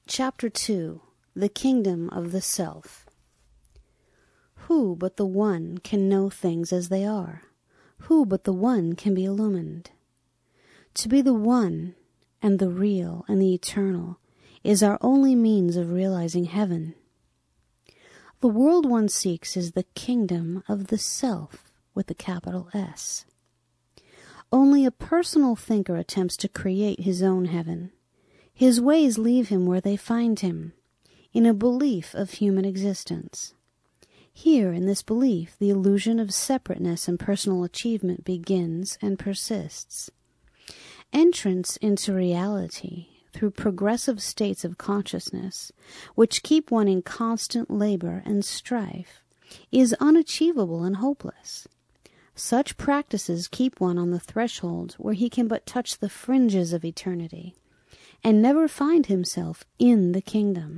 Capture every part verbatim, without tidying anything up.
Chapter two. The Kingdom of the Self. Who but the One can know things as they are? Who but the One can be illumined? To be the One and the real and the eternal is our only means of realizing heaven. The world one seeks is the kingdom of the self with a capital S. Only a personal thinker attempts to create his own heaven. His ways leave him where they find him, in a belief of human existence. Here, in this belief, the illusion of separateness and personal achievement begins and persists. Entrance into reality through progressive states of consciousness, which keep one in constant labor and strife, is unachievable and hopeless. Such practices keep one on the threshold where he can but touch the fringes of eternity, and never find himself in the kingdom.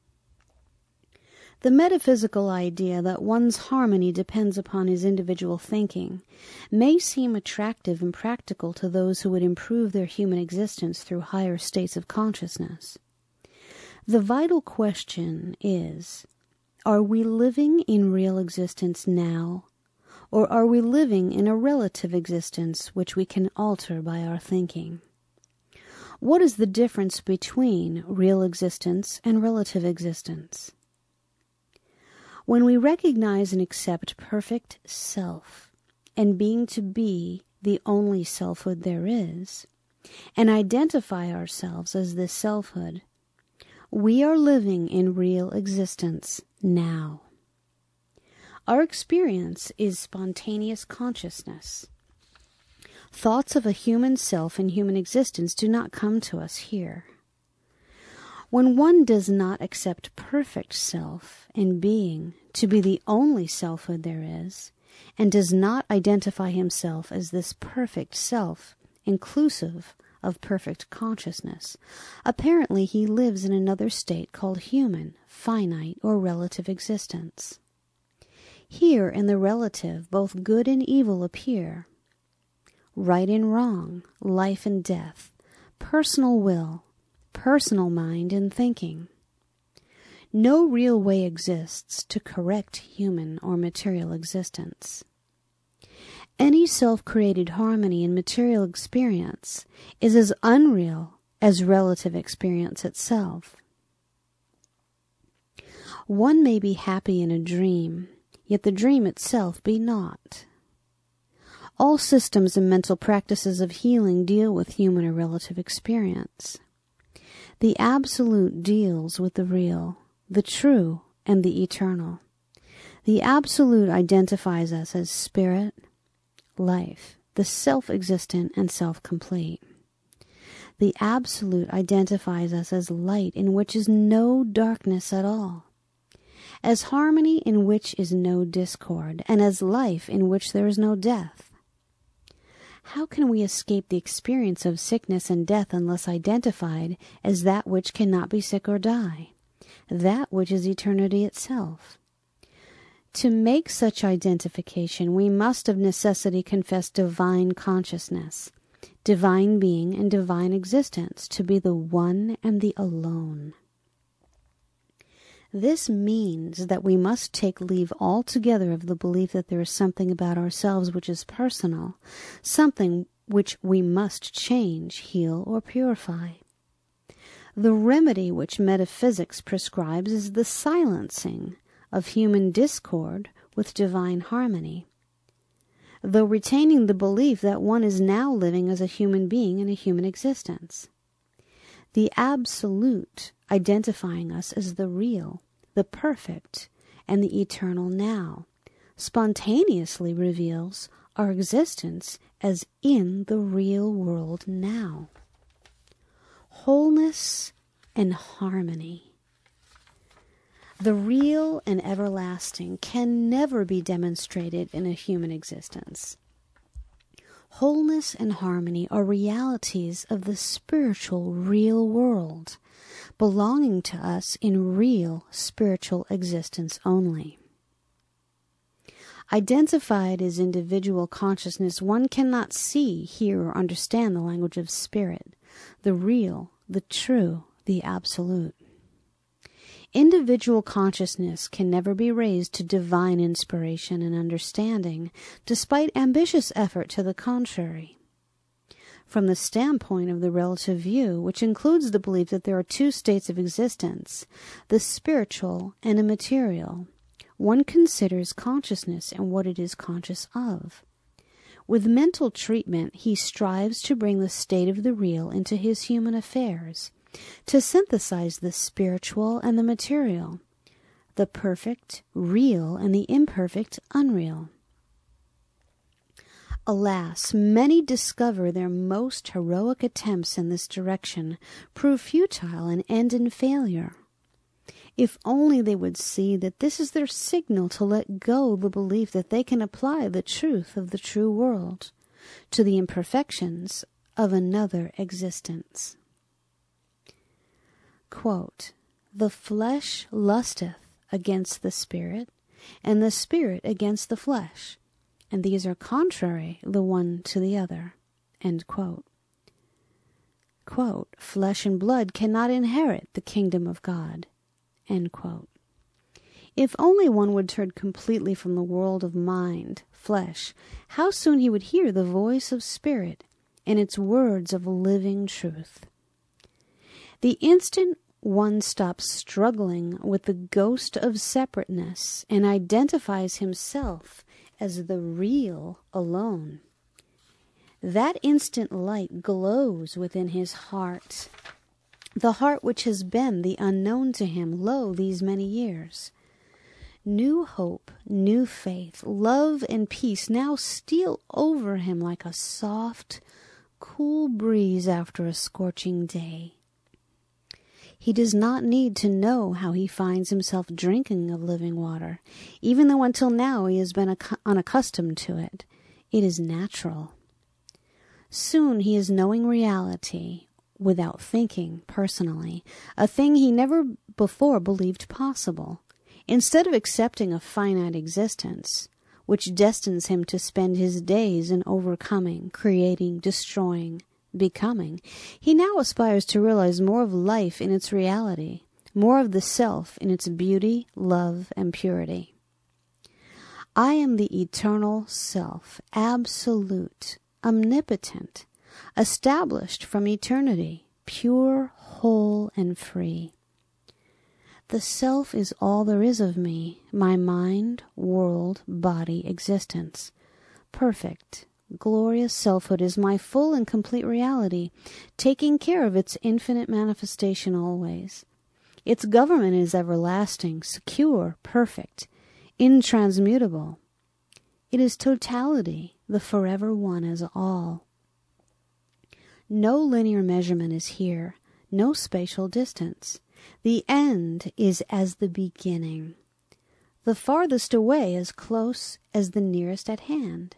The metaphysical idea that one's harmony depends upon his individual thinking may seem attractive and practical to those who would improve their human existence through higher states of consciousness. The vital question is, are we living in real existence now, or are we living in a relative existence which we can alter by our thinking? What is the difference between real existence and relative existence? When we recognize and accept perfect self and being to be the only selfhood there is, and identify ourselves as this selfhood, we are living in real existence now. Our experience is spontaneous consciousness. Thoughts of a human self and human existence do not come to us here. When one does not accept perfect self and being to be the only selfhood there is, and does not identify himself as this perfect self, inclusive of perfect consciousness, apparently he lives in another state called human, finite, or relative existence. Here in the relative, both good and evil appear. Right and wrong, life and death, personal will, personal mind and thinking. No real way exists to correct human or material existence. Any self-created harmony in material experience is as unreal as relative experience itself. One may be happy in a dream, yet the dream itself be not. All systems and mental practices of healing deal with human or relative experience. The Absolute deals with the real, the true, and the eternal. The Absolute identifies us as spirit, life, the self-existent and self-complete. The Absolute identifies us as light in which is no darkness at all, as harmony in which is no discord, and as life in which there is no death. How can we escape the experience of sickness and death unless identified as that which cannot be sick or die, that which is eternity itself? To make such identification, we must of necessity confess divine consciousness, divine being, and divine existence to be the one and the alone. This means that we must take leave altogether of the belief that there is something about ourselves which is personal, something which we must change, heal, or purify. The remedy which metaphysics prescribes is the silencing of human discord with divine harmony, though retaining the belief that one is now living as a human being in a human existence. The Absolute identifying us as the real, the perfect, and the eternal now, spontaneously reveals our existence as in the real world now. Wholeness and harmony. The real and everlasting can never be demonstrated in a human existence. Wholeness and harmony are realities of the spiritual real world, belonging to us in real spiritual existence only. Identified as individual consciousness, one cannot see, hear, or understand the language of spirit, the real, the true, the absolute. Individual consciousness can never be raised to divine inspiration and understanding, despite ambitious effort to the contrary. From the standpoint of the relative view, which includes the belief that there are two states of existence, the spiritual and the material, one considers consciousness and what it is conscious of. With mental treatment, he strives to bring the state of the real into his human affairs, to synthesize the spiritual and the material, the perfect, real, and the imperfect, unreal. Alas, many discover their most heroic attempts in this direction prove futile and end in failure. If only they would see that this is their signal to let go the belief that they can apply the truth of the true world to the imperfections of another existence. Quote, "The flesh lusteth against the spirit, and the spirit against the flesh, and these are contrary the one to the other." End quote. Quote, "Flesh and blood cannot inherit the kingdom of God." End quote. If only one would turn completely from the world of mind, flesh, how soon he would hear the voice of spirit and its words of living truth. The instant one stops struggling with the ghost of separateness and identifies himself as the real alone, that instant light glows within his heart, the heart which has been the unknown to him, lo, these many years. New hope, new faith, love, and peace now steal over him like a soft, cool breeze after a scorching day. He does not need to know how he finds himself drinking of living water, even though until now he has been unaccustomed to it. It is natural. Soon he is knowing reality without thinking personally, a thing he never before believed possible. Instead of accepting a finite existence, which destines him to spend his days in overcoming, creating, destroying, becoming, he now aspires to realize more of life in its reality, more of the self in its beauty, love, and purity. I am the eternal self, absolute, omnipotent, established from eternity, pure, whole, and free. The self is all there is of me, my mind, world, body, existence. Perfect, glorious selfhood is my full and complete reality, taking care of its infinite manifestation always. Its government is everlasting, secure, perfect, intransmutable. It is totality, the forever one as all. No linear measurement is here, no spatial distance. The end is as the beginning, the farthest away as close as the nearest at hand.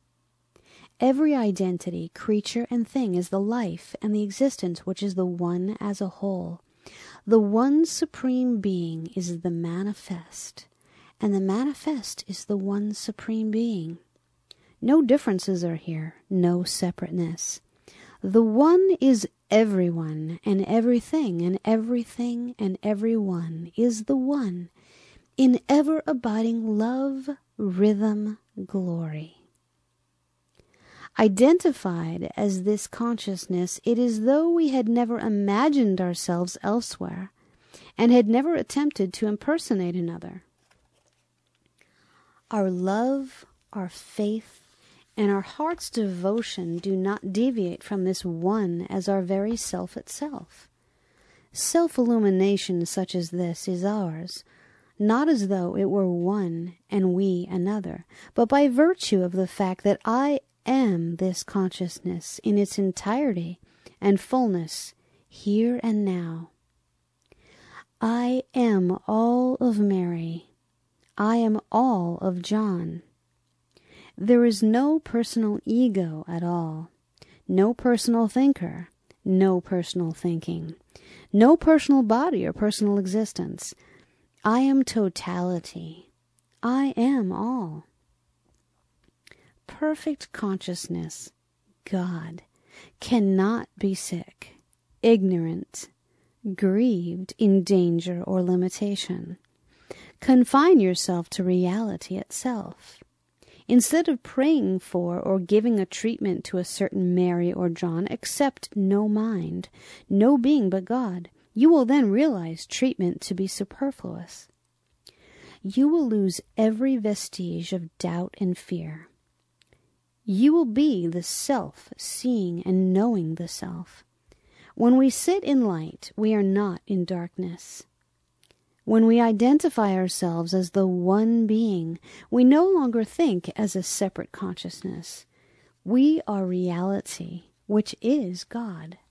Every identity, creature, and thing is the life and the existence which is the one as a whole. The one supreme being is the manifest, and the manifest is the one supreme being. No differences are here, no separateness. The one is everyone and everything, and everything and everyone is the one in ever-abiding love, rhythm, glory. Identified as this consciousness, it is though we had never imagined ourselves elsewhere and had never attempted to impersonate another. Our love, our faith, and our heart's devotion do not deviate from this one as our very self itself. Self-illumination such as this is ours, not as though it were one and we another, but by virtue of the fact that I am this consciousness in its entirety and fullness, here and now. I am all of Mary. I am all of John. There is no personal ego at all, no personal thinker, no personal thinking, no personal body or personal existence. I am totality. I am all. Perfect consciousness, God, cannot be sick, ignorant, grieved, in danger or limitation. Confine yourself to reality itself. Instead of praying for or giving a treatment to a certain Mary or John, accept no mind, no being but God. You will then realize treatment to be superfluous. You will lose every vestige of doubt and fear. You will be the self, seeing and knowing the self. When we sit in light, we are not in darkness. When we identify ourselves as the one being, we no longer think as a separate consciousness. We are reality, which is God.